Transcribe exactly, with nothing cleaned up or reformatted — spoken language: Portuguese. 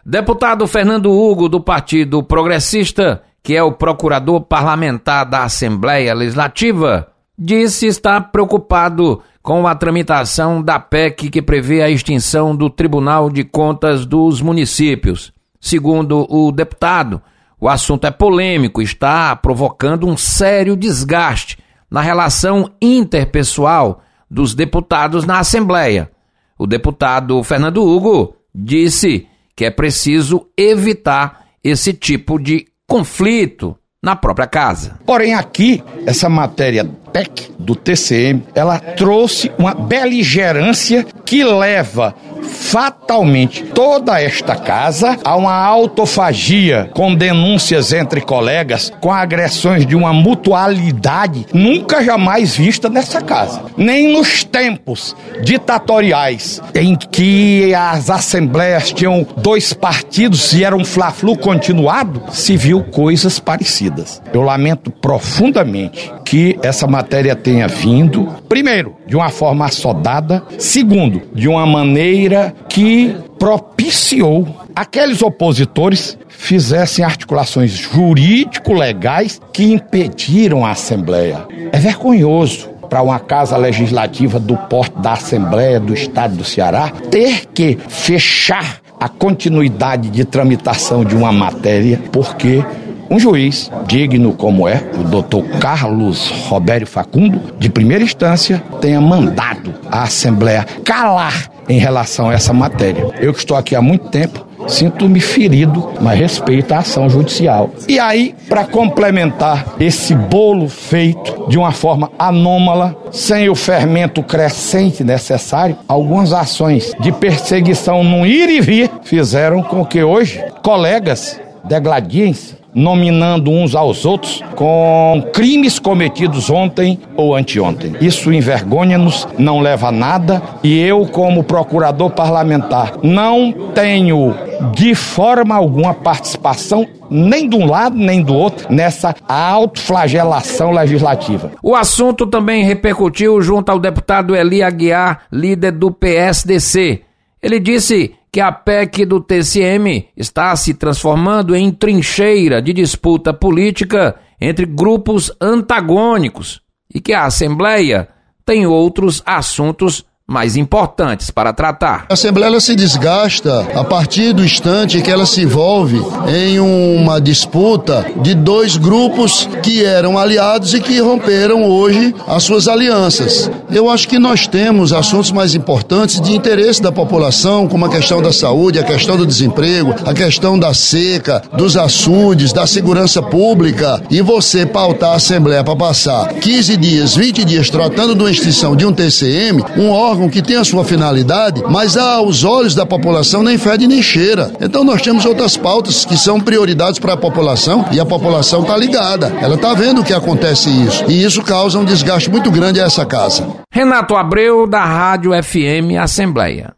Deputado Fernando Hugo, do Partido Progressista, que é o procurador parlamentar da Assembleia Legislativa, disse estar preocupado com a tramitação da P E C que prevê a extinção do Tribunal de Contas dos municípios. Segundo o deputado, o assunto é polêmico e está provocando um sério desgaste na relação interpessoal dos deputados na Assembleia. O deputado Fernando Hugo disse que é preciso evitar esse tipo de conflito na própria casa. Porém, aqui, essa matéria P E C do T C M, ela trouxe uma beligerância que leva fatalmente toda esta casa a uma autofagia, com denúncias entre colegas, com agressões de uma mutualidade nunca jamais vista nessa casa. Nem nos tempos ditatoriais em que as assembleias tinham dois partidos e era um fla-flu continuado, se viu coisas parecidas. Eu lamento profundamente que essa matéria tenha vindo, primeiro, de uma forma assodada, segundo, de uma maneira que propiciou aqueles opositores fizessem articulações jurídico-legais que impediram a Assembleia. É vergonhoso para uma casa legislativa do porte da Assembleia do Estado do Ceará ter que fechar a continuidade de tramitação de uma matéria porque um juiz digno como é, o doutor Carlos Robério Facundo, de primeira instância, tenha mandado a Assembleia calar em relação a essa matéria. Eu que estou aqui há muito tempo, sinto-me ferido, mas respeito a ação judicial. E aí, para complementar esse bolo feito de uma forma anômala, sem o fermento crescente necessário, algumas ações de perseguição no ir e vir fizeram com que hoje colegas degladiem-se, nominando uns aos outros com crimes cometidos ontem ou anteontem. Isso envergonha-nos, não leva a nada, e eu, como procurador parlamentar, não tenho de forma alguma participação nem de um lado nem do outro nessa autoflagelação legislativa. O assunto também repercutiu junto ao deputado Eli Aguiar, líder do P S D C. Ele disse que a P E C do T C M está se transformando em trincheira de disputa política entre grupos antagônicos e que a Assembleia tem outros assuntos mais importantes para tratar. A Assembleia ela se desgasta a partir do instante que ela se envolve em uma disputa de dois grupos que eram aliados e que romperam hoje as suas alianças. Eu acho que nós temos assuntos mais importantes de interesse da população, como a questão da saúde, a questão do desemprego, a questão da seca, dos açudes, da segurança pública, e você pautar a Assembleia para passar quinze dias, vinte dias tratando de uma extinção de um T C M, um órgão que tem a sua finalidade, mas aos olhos da população nem fede nem cheira. Então nós temos outras pautas que são prioridades para a população e a população está ligada. Ela está vendo o que acontece isso. E isso causa um desgaste muito grande a essa casa. Renato Abreu, da Rádio F M Assembleia.